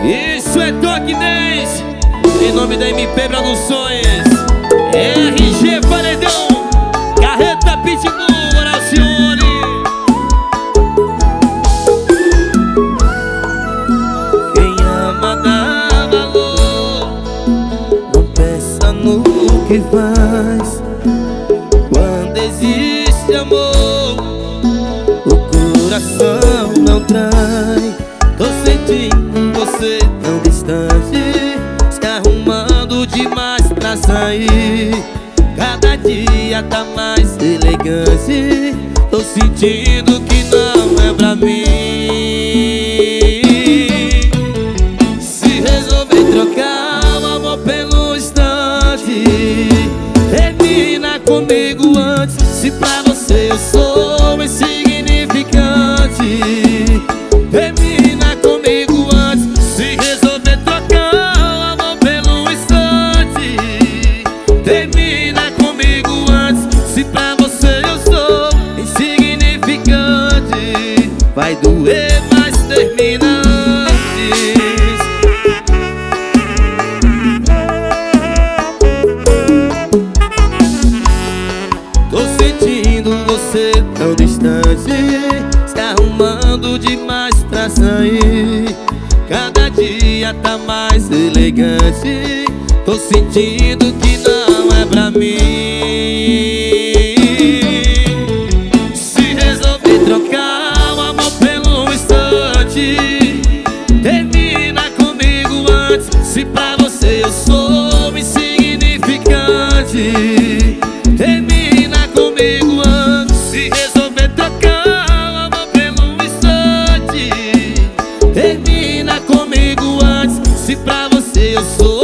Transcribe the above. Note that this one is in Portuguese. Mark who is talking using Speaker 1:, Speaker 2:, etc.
Speaker 1: Isso é Toque 10, em nome da MP Produções. RG Paredão, Carreta Pitbull, Alcione.
Speaker 2: Quem ama dá valor, não pensa no que faz. Quando existe amor, o coração não trai. Tô sentindo você tão distante, se arrumando demais pra sair. Cada dia tá mais elegante, tô sentindo que não é pra mim. Se resolver trocar o amor pelo instante, termina comigo antes. Se pra você eu sou insignificante, termina comigo antes. Se resolver trocar o amor pelo instante, termina comigo antes. Se pra você eu sou insignificante, vai doer, mas termina antes. Tô sentindo você tão distante, se arrumando demais pra sair. Cada dia tá mais elegante, tô sentindo que não é pra mim. Se resolver trocar o amor pelo instante, termina comigo antes. Se pra você eu sou insignificante, termina comigo antes. Se resolver trocar o amor pelo instante, termina comigo antes. Se pra você eu sou